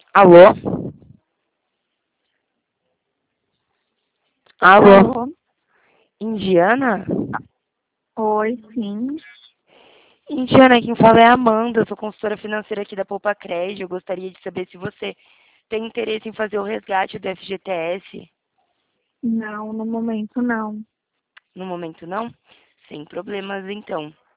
Alô? Alô? Alô? Indiana? Oi, sim. Indiana, quem fala é a Amanda, eu sou consultora financeira aqui da Poupa Crédito. Eu gostaria de saber se você tem interesse em fazer o resgate do FGTS. Não, no momento não. No momento não? Sem problemas, então.